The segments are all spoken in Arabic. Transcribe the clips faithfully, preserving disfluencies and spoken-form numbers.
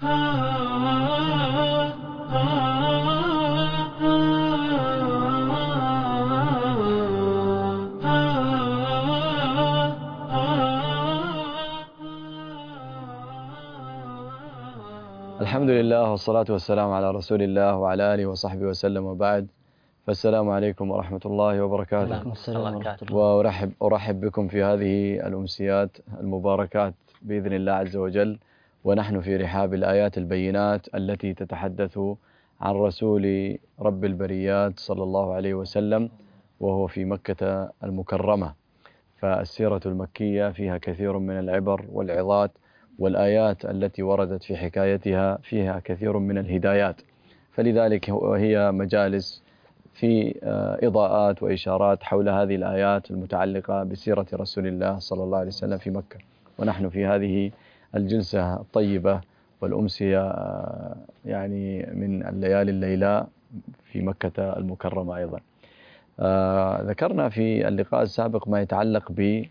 الحمد لله والصلاة والسلام على رسول الله وعلى آله وصحبه وسلم، وبعد، فالسلام عليكم ورحمة الله وبركاته. وأرحب أرحب بكم في هذه الأمسيات المباركات بإذن الله عز وجل، ونحن في رحاب الآيات البينات التي تتحدث عن رسول رب البريات صلى الله عليه وسلم وهو في مكة المكرمة. فالسيرة المكية فيها كثير من العبر والعظات، والآيات التي وردت في حكايتها فيها كثير من الهدايات، فلذلك هي مجالس في إضاءات وإشارات حول هذه الآيات المتعلقة بسيرة رسول الله صلى الله عليه وسلم في مكة. ونحن في هذه الجلسة الطيبة والأمسية يعني من الليالي الليلة في مكة المكرمة أيضا. ذكرنا في اللقاء السابق ما يتعلق ب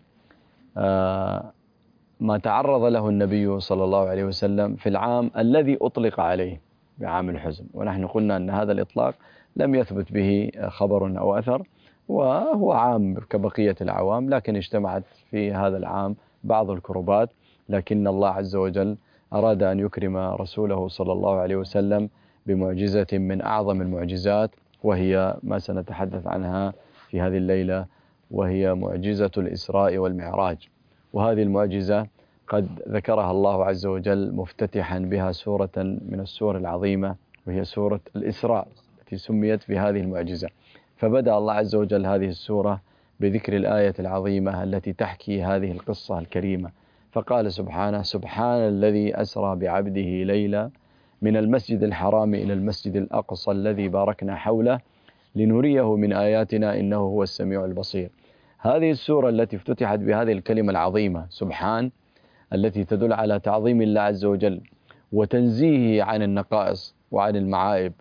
ما تعرض له النبي صلى الله عليه وسلم في العام الذي أطلق عليه بعام الحزن، ونحن قلنا أن هذا الإطلاق لم يثبت به خبر أو أثر، وهو عام كبقية العوام، لكن اجتمعت في هذا العام بعض الكربات، لكن الله عز وجل أراد أن يكرم رسوله صلى الله عليه وسلم بمعجزة من أعظم المعجزات، وهي ما سنتحدث عنها في هذه الليلة، وهي معجزة الإسراء والمعراج. وهذه المعجزة قد ذكرها الله عز وجل مفتتحا بها سورة من السور العظيمة، وهي سورة الإسراء التي سميت بهذه المعجزة. فبدأ الله عز وجل هذه السورة بذكر الآية العظيمة التي تحكي هذه القصة الكريمة، فقال سبحانه: سبحان الذي أسرى بعبده ليلا من المسجد الحرام إلى المسجد الأقصى الذي باركنا حوله لنريه من آياتنا إنه هو السميع البصير. هذه السورة التي افتتحت بهذه الكلمة العظيمة سبحان، التي تدل على تعظيم الله عز وجل وتنزيهه عن النقائص وعن المعائب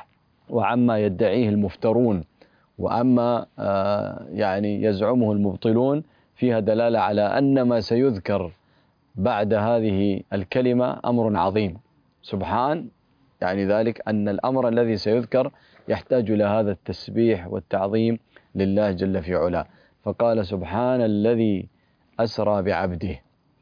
وعما يدعيه المفترون وعما يعني يزعمه المبطلون، فيها دلالة على أن ما سيذكر بعد هذه الكلمة أمر عظيم. سبحان يعني ذلك أن الأمر الذي سيذكر يحتاج إلى هذا التسبيح والتعظيم لله جل في علاه. فقال: سبحان الذي أسرى بعبده.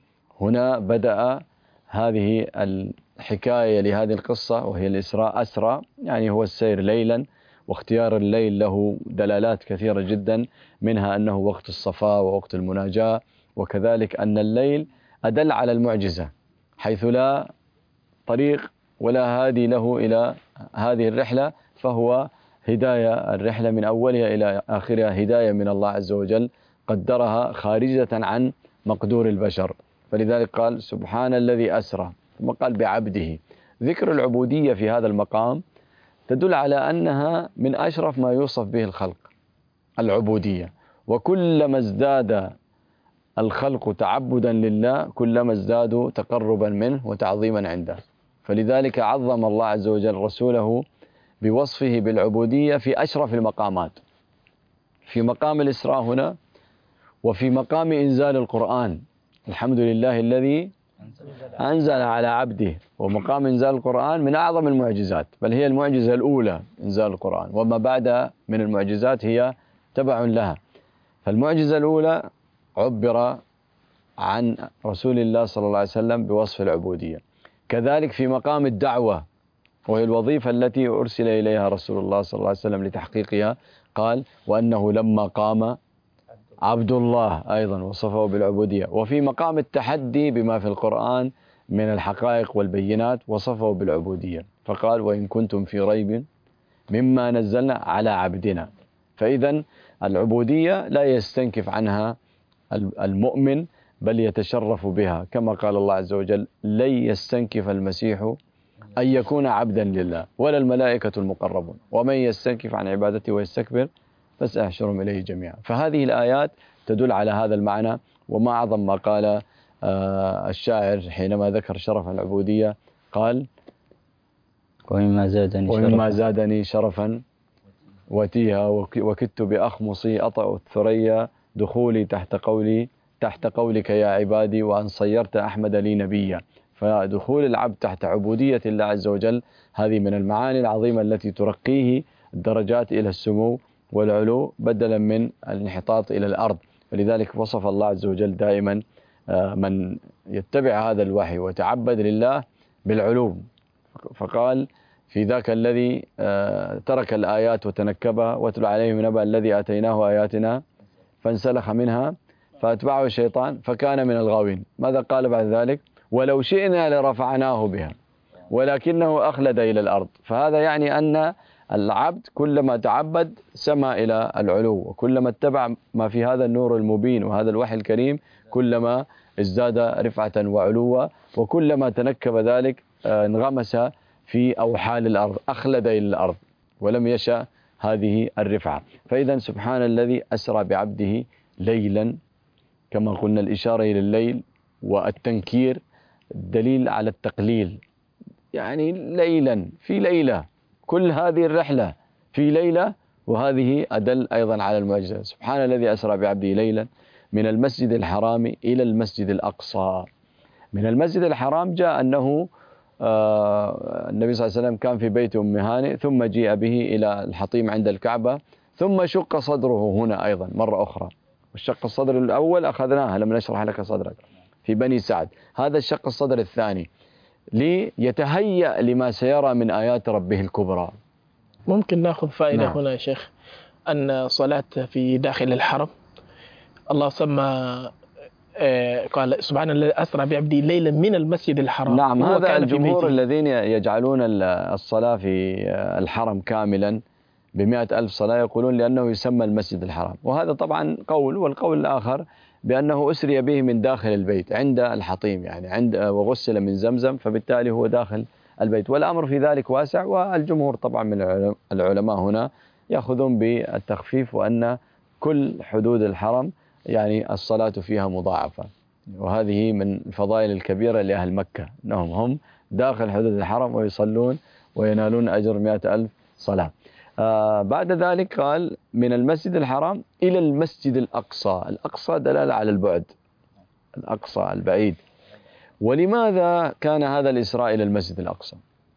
هنا بدأ هذه الحكاية لهذه القصة، وهي الإسراء. أسرى يعني هو السير ليلا، واختيار الليل له دلالات كثيرة جدا، منها أنه وقت الصفاء ووقت المناجاة، وكذلك أن الليل أدل على المعجزة، حيث لا طريق ولا هادي له إلى هذه الرحلة، فهو هداية الرحلة من أولها إلى آخرها، هداية من الله عز وجل قدرها خارجة عن مقدور البشر. فلذلك قال: سبحان الذي أسرى، ثم قال: بعبده. ذكر العبودية في هذا المقام تدل على أنها من أشرف ما يوصف به الخلق، العبودية. وكلما ازداد الخلق تعبدا لله كلما ازدادوا تقربا منه وتعظيما عنده. فلذلك عظم الله عز وجل رسوله بوصفه بالعبودية في أشرف المقامات، في مقام الإسراء هنا، وفي مقام إنزال القرآن. الحمد لله الذي أنزل على عبده. ومقام إنزال القرآن من أعظم المعجزات، بل هي المعجزة الأولى إنزال القرآن، وما بعد من المعجزات هي تبع لها. فالمعجزة الأولى عبر عن رسول الله صلى الله عليه وسلم بوصف العبودية. كذلك في مقام الدعوة، وهي الوظيفة التي أرسل إليها رسول الله صلى الله عليه وسلم لتحقيقها، قال: وأنه لما قام عبد الله، أيضا وصفه بالعبودية. وفي مقام التحدي بما في القرآن من الحقائق والبينات وصفه بالعبودية، فقال: وإن كنتم في ريب مما نزلنا على عبدنا. فإذا العبودية لا يستنكف عنها المؤمن، بل يتشرف بها، كما قال الله عز وجل: لن يستنكف المسيح أن يكون عبدا لله ولا الملائكة المقربون ومن يستنكف عن عبادته ويستكبر فسأحشرهم إليه جميعا. فهذه الآيات تدل على هذا المعنى. وما أعظم ما قال الشاعر حينما ذكر شرف العبودية، قال: ومما زادني, ومما زادني شرفا وتيها وكدت بأخمصي أطأ الثريا دخولي تحت قولي تحت قولك يا عبادي وأن صيرت أحمد لي نبيا. فدخول العبد تحت عبودية الله عز وجل هذه من المعاني العظيمة التي ترقيه الدرجات إلى السمو والعلو بدلا من الانحطاط إلى الأرض. ولذلك وصف الله عز وجل دائما من يتبع هذا الوحي وتعبد لله بالعلو، فقال في ذاك الذي ترك الآيات وتنكبها واتل عليهم نبأ الذي آتيناه آياتنا فانسلخ منها فأتبعه الشيطان فكان من الغاوين. ماذا قال بعد ذلك؟ ولو شئنا لرفعناه بها ولكنه أخلد إلى الأرض. فهذا يعني أن العبد كلما تعبد سمى إلى العلو، وكلما اتبع ما في هذا النور المبين وهذا الوحي الكريم كلما ازداد رفعة وعلوا، وكلما تنكب ذلك انغمس في أوحال الأرض، أخلد إلى الأرض ولم يشأ هذه الرفعة. فإذا سبحان الذي أسرى بعبده ليلا، كما قلنا الإشارة إلى الليل والتنكير دليل على التقليل، يعني ليلا في ليلة، كل هذه الرحلة في ليلة، وهذه أدل أيضا على المعجزة. سبحان الذي أسرى بعبده ليلا من المسجد الحرام إلى المسجد الأقصى. من المسجد الحرام جاء أنه آه النبي صلى الله عليه وسلم كان في بيت أم هانئ ثم جيء به إلى الحطيم عند الكعبة، ثم شق صدره هنا أيضا مرة أخرى. والشق الصدر الأول أخذناها لم نشرح لك صدرك في بني سعد، هذا الشق الصدر الثاني ليتهيأ لما سيرى من آيات ربه الكبرى. ممكن نأخذ فائدة نعم. هنا يا شيخ، أن صلاة في داخل الحرم الله سمى قال سبحان الذي أسرى بعبده ليلا من المسجد الحرام. نعم، هذا الجمهور الذين يجعلون الصلاة في الحرم كاملا بمئة ألف صلاة يقولون لأنه يسمى المسجد الحرام، وهذا طبعا قول. والقول الآخر بأنه أسري به من داخل البيت عند الحطيم، يعني عند وغسل من زمزم فبالتالي هو داخل البيت، والأمر في ذلك واسع. والجمهور طبعا من العلماء هنا يأخذون بالتخفيف وأن كل حدود الحرم يعني الصلاة فيها مضاعفة، وهذه من الفضائل الكبيرة لأهل مكة أنهم هم داخل حدود الحرم ويصلون وينالون أجر مئة ألف صلاة. آه بعد ذلك قال من المسجد الحرام إلى المسجد الأقصى. الأقصى دلالة على البعد، الأقصى البعيد. ولماذا كان هذا الإسراء إلى المسجد الأقصى؟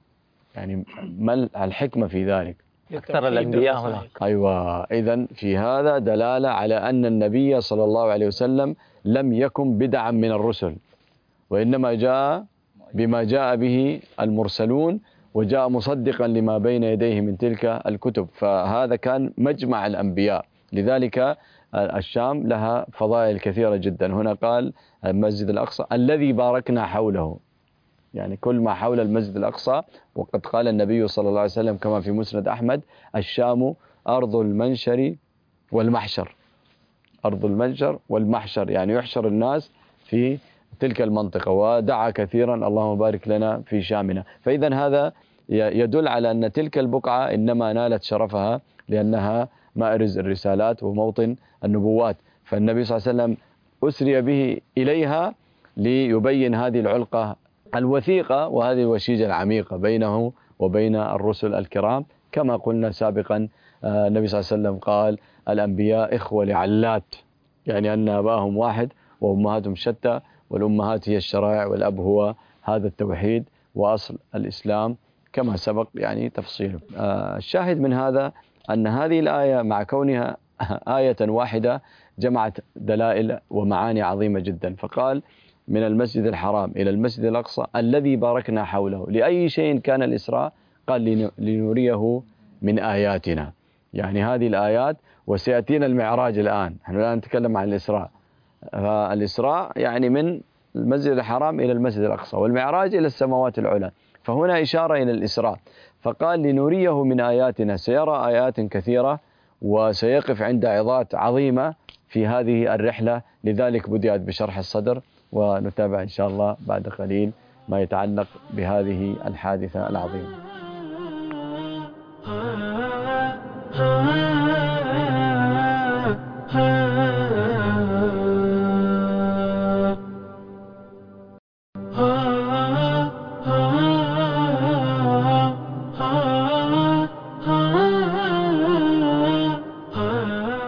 يعني ما الحكمة في ذلك؟ أكثر الأنبياء هناك. أيوة، إذن في هذا دلالة على أن النبي صلى الله عليه وسلم لم يكن بدعا من الرسل، وإنما جاء بما جاء به المرسلون، وجاء مصدقا لما بين يديه من تلك الكتب. فهذا كان مجمع الأنبياء، لذلك الشام لها فضائل كثيرة جدا. هنا قال المسجد الأقصى الذي باركنا حوله، يعني كل ما حول المسجد الأقصى. وقد قال النبي صلى الله عليه وسلم كما في مسند أحمد الشام أرض المنشر والمحشر، أرض المنشر والمحشر، يعني يحشر الناس في تلك المنطقة. ودعا كثيرا اللهم بارك لنا في شامنا. فإذا هذا يدل على أن تلك البقعة إنما نالت شرفها لأنها مأرز الرسالات وموطن النبوات. فالنبي صلى الله عليه وسلم أسري به إليها ليبين هذه العلقة الوثيقة وهذه الوشيجة العميقة بينه وبين الرسل الكرام. كما قلنا سابقا النبي صلى الله عليه وسلم قال الأنبياء إخوة لعلات، يعني أن أباهم واحد وأمهاتهم شتى، والأمهات هي الشرائع والأب هو هذا التوحيد وأصل الإسلام كما سبق يعني تفصيله. الشاهد من هذا أن هذه الآية مع كونها آية واحدة جمعت دلائل ومعاني عظيمة جدا. فقال من المسجد الحرام إلى المسجد الأقصى الذي باركنا حوله. لأي شيء كان الإسراء؟ قال لنريه من آياتنا، يعني هذه الآيات. وسيأتينا المعراج الآن، نحن الآن نتكلم عن الإسراء. فالإسراء يعني من المسجد الحرام إلى المسجد الأقصى، والمعراج إلى السماوات العلى. فهنا إشارة إلى الإسراء، فقال لنريه من آياتنا. سيرى آيات كثيرة وسيقف عند عظات عظيمة في هذه الرحلة. لذلك بدأت بشرح الصدر، ونتابع إن شاء الله بعد قليل ما يتعلق بهذه الحادثة العظيمة.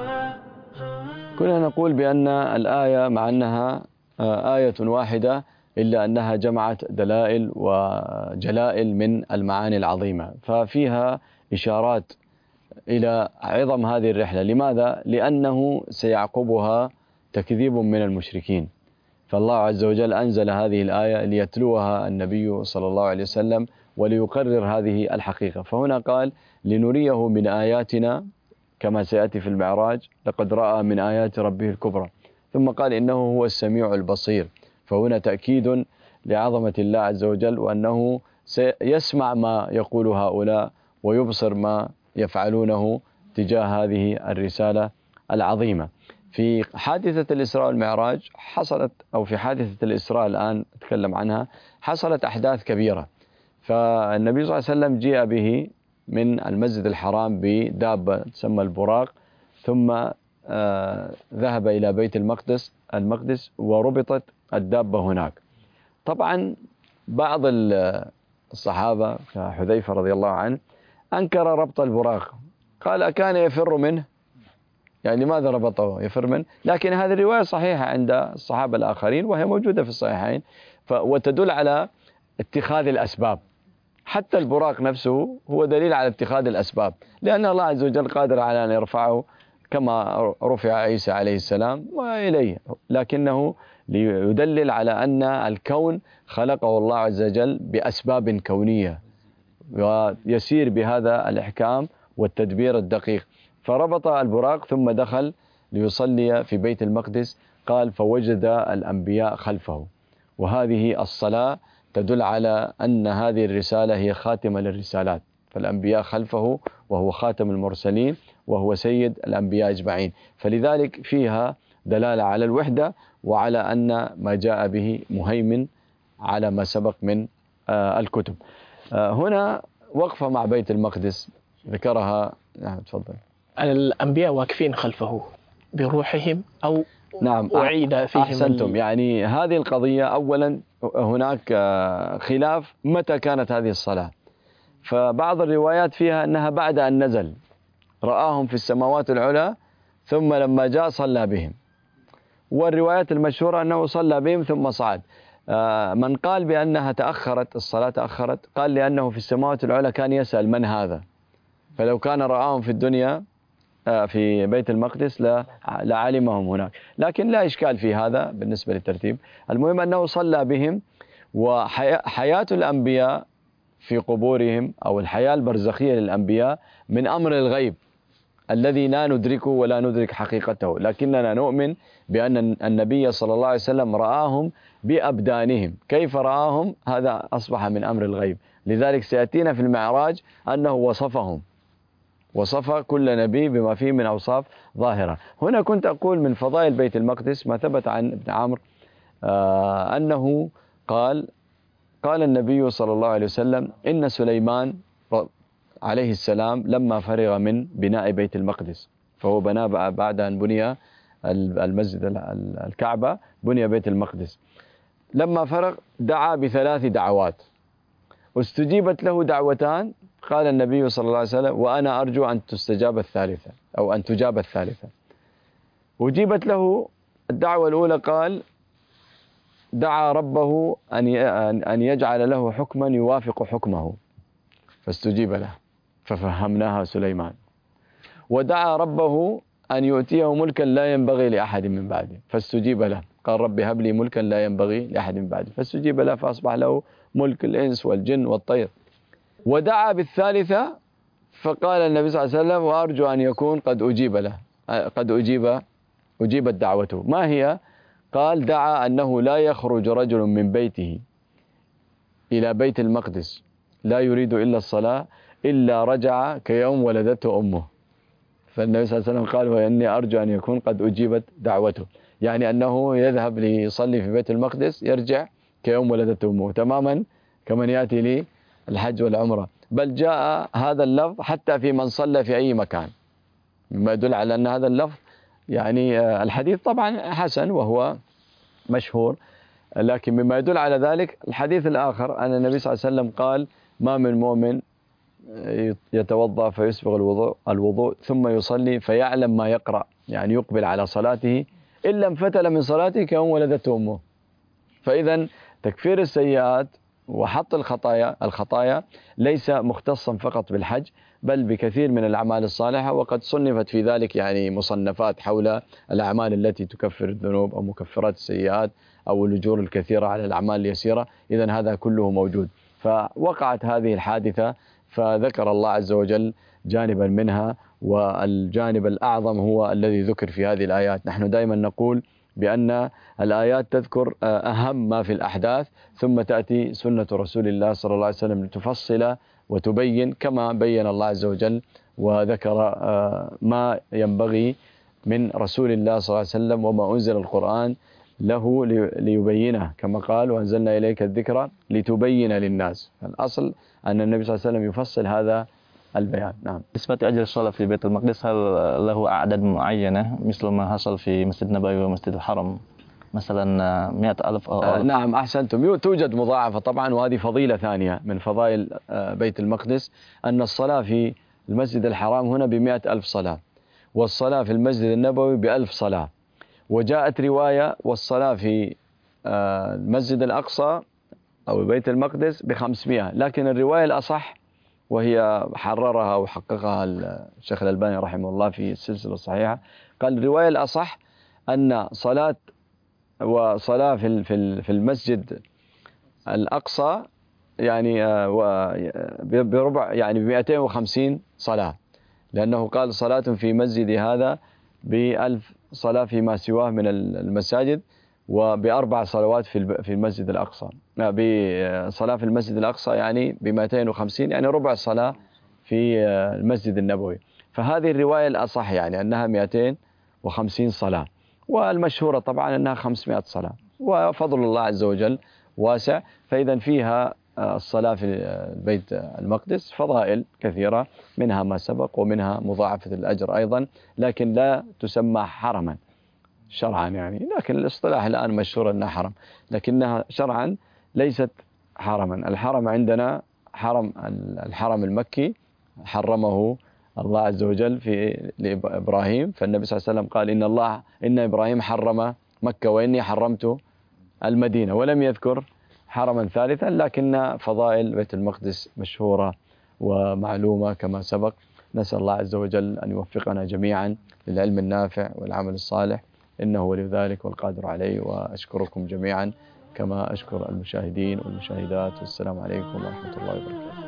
كنا نقول بأن الآية مع أنها آية واحدة إلا أنها جمعت دلائل وجلائل من المعاني العظيمة، ففيها إشارات إلى عظم هذه الرحلة. لماذا؟ لأنه سيعقبها تكذيب من المشركين، فالله عز وجل أنزل هذه الآية ليتلوها النبي صلى الله عليه وسلم وليقرر هذه الحقيقة. فهنا قال لنريه من آياتنا كما سيأتي في المعراج، لقد رأى من آيات ربه الكبرى. ثم قال إنه هو السميع البصير، فهنا تأكيد لعظمة الله عز وجل، وأنه سيسمع ما يقول هؤلاء ويبصر ما يفعلونه تجاه هذه الرسالة العظيمة. في حادثة الإسراء والمعراج حصلت، أو في حادثة الإسراء الآن أتكلم عنها، حصلت أحداث كبيرة. فالنبي صلى الله عليه وسلم جاء به من المسجد الحرام بدابة تسمى البراق، ثم آه ذهب إلى بيت المقدس المقدس وربطت الدابة هناك. طبعا بعض الصحابة كحذيفة رضي الله عنه أنكر ربط البراق، قال كان يفر منه، يعني لماذا ربطه يفر منه؟ لكن هذه الرواية صحيحة عند الصحابة الآخرين وهي موجودة في الصحيحين، وتدل على اتخاذ الأسباب. حتى البراق نفسه هو دليل على اتخاذ الأسباب، لأن الله عز وجل قادر على أن يرفعه كما رفع عيسى عليه السلام وإليه، لكنه ليدلل على أن الكون خلقه الله عز وجل بأسباب كونية، ويسير بهذا الإحكام والتدبير الدقيق. فربط البراق ثم دخل ليصلي في بيت المقدس، قال فوجد الأنبياء خلفه. وهذه الصلاة تدل على أن هذه الرسالة هي خاتمة للرسالات، فالأنبياء خلفه وهو خاتم المرسلين وهو سيد الأنبياء أجمعين، فلذلك فيها دلالة على الوحدة وعلى أن ما جاء به مهيمن على ما سبق من الكتب. هنا وقفة مع بيت المقدس ذكرها. نعم تفضل. الأنبياء واقفين خلفه بروحهم أو نعم أعيد فيهم. أحسنتم. يعني هذه القضية أولا هناك خلاف متى كانت هذه الصلاة، فبعض الروايات فيها أنها بعد أن نزل رآهم في السماوات العلى ثم لما جاء صلى بهم، والروايات المشهورة أنه صلى بهم ثم صعد. من قال بأنها تأخرت الصلاة تأخرت قال لأنه في السماوات العلى كان يسأل من هذا، فلو كان رآهم في الدنيا في بيت المقدس لعلمهم هناك، لكن لا إشكال في هذا بالنسبة للترتيب. المهم أنه صلى بهم. وحياة الأنبياء في قبورهم أو الحياة البرزخية للأنبياء من أمر الغيب الذي لا ندركه ولا ندرك حقيقته، لكننا نؤمن بأن النبي صلى الله عليه وسلم رآهم بأبدانهم. كيف رآهم؟ هذا أصبح من أمر الغيب، لذلك سيأتينا في المعراج أنه وصفهم، وصف كل نبي بما فيه من أوصاف ظاهرة. هنا كنت أقول من فضائل بيت المقدس ما ثبت عن ابن عمرو آه أنه قال قال النبي صلى الله عليه وسلم إن سليمان عليه السلام لما فرغ من بناء بيت المقدس، فهو بنى بعد أن بني المسجد الكعبة بني بيت المقدس، لما فرغ دعا بثلاث دعوات واستجيبت له دعوتان. قال النبي صلى الله عليه وسلم وأنا أرجو أن تستجاب الثالثة أو أن تجاب الثالثة. وجيبت له الدعوة الأولى، قال دعا ربه أن يجعل له حكما يوافق حكمه فاستجيب له ففهمناها سليمان. ودعا ربه أن يؤتيه ملكا لا ينبغي لأحد من بعده فاستجيب له، قال رب هب لي ملكا لا ينبغي لأحد من بعده فاستجيب له فأصبح له ملك الإنس والجن والطير. ودعا بالثالثة فقال النبي صلى الله عليه وسلم وأرجو أن يكون قد أجيب له قد أجيب أجيبت دعوته. ما هي؟ قال دعا أنه لا يخرج رجل من بيته إلى بيت المقدس لا يريد إلا الصلاة إلا رجع كيوم ولدته أمه. فالنبي صلى الله عليه وسلم قال وإني أرجو أن يكون قد أجيبت دعوته، يعني أنه يذهب ليصلي في بيت المقدس يرجع كيوم ولدته أمه، تماما كمن يأتي لي الحج والعمرة. بل جاء هذا اللفظ حتى في من صلى في أي مكان، مما يدل على أن هذا اللفظ يعني الحديث طبعا حسن وهو مشهور، لكن مما يدل على ذلك الحديث الآخر أن النبي صلى الله عليه وسلم قال ما من مؤمن يتوضأ فيسبغ الوضوء, الوضوء ثم يصلي فيعلم ما يقرأ، يعني يقبل على صلاته إلا انفتل من صلاته كيوم ولدته أمه. فإذا تكفير السيئات وحط الخطايا الخطايا ليس مختصا فقط بالحج، بل بكثير من الأعمال الصالحة، وقد صنفت في ذلك يعني مصنفات حول الأعمال التي تكفر الذنوب أو مكفرات السيئات أو الأجور الكثيرة على الأعمال اليسيرة. إذن هذا كله موجود. فوقعت هذه الحادثة فذكر الله عز وجل جانبا منها، والجانب الأعظم هو الذي ذكر في هذه الآيات. نحن دائما نقول بأن الآيات تذكر أهم ما في الأحداث، ثم تأتي سنة رسول الله صلى الله عليه وسلم لتفصل وتبين كما بين الله عز وجل وذكر ما ينبغي من رسول الله صلى الله عليه وسلم وما أنزل القرآن له ليبينه، كما قال وأنزلنا إليك الذكر لتبين للناس. الأصل أن النبي صلى الله عليه وسلم يفصل هذا البيان. نعم. بالنسبة لأجر الصلاة في بيت المقدس، هل له أعداد معينة مثل ما حصل في مسجد النبوي ومسجد الحرم، مثلا مئة ألف أو آه نعم أحسنتم، توجد مضاعفة طبعا، وهذه فضيلة ثانية من فضائل آه بيت المقدس، أن الصلاة في المسجد الحرام هنا بمئة ألف صلاة، والصلاة في المسجد النبوي بألف صلاة. وجاءت رواية والصلاة في آه المسجد الأقصى أو بيت المقدس بخمسمائة، لكن الرواية الأصح وهي حررها وحققها الشيخ الألباني رحمه الله في السلسلة الصحيحة، قال الرواية الأصح أن صلاة وصلاة في في المسجد الأقصى يعني بربع يعني بمئتين وخمسين صلاة، لأنه قال صلاة في مسجد هذا بألف صلاة فيما سواه من المساجد، وبأربع صلوات في في المسجد الأقصى، بصلاة في المسجد الأقصى يعني بمئتين وخمسين، يعني ربع صلاة في المسجد النبوي. فهذه الرواية الأصح يعني أنها مئتين وخمسين صلاة، والمشهورة طبعا أنها خمسمائة صلاة، وفضل الله عز وجل واسع. فإذا فيها الصلاة في بيت المقدس فضائل كثيرة، منها ما سبق ومنها مضاعفة الأجر أيضا، لكن لا تسمى حرما شرعا يعني، لكن الاصطلاح الآن مشهور أنها حرم، لكنها شرعا ليست حرما. الحرم عندنا حرم الحرم المكي حرمه الله عز وجل في لإبراهيم، فالنبي صلى الله عليه وسلم قال إن الله إن إبراهيم حرم مكة وإني حرمت المدينة، ولم يذكر حرما ثالثا. لكن فضائل بيت المقدس مشهورة ومعلومة كما سبق. نسأل الله عز وجل أن يوفقنا جميعا للعلم النافع والعمل الصالح، إنه ولي ذلك والقادر عليه. وأشكركم جميعا كما أشكر المشاهدين والمشاهدات، والسلام عليكم ورحمة الله وبركاته.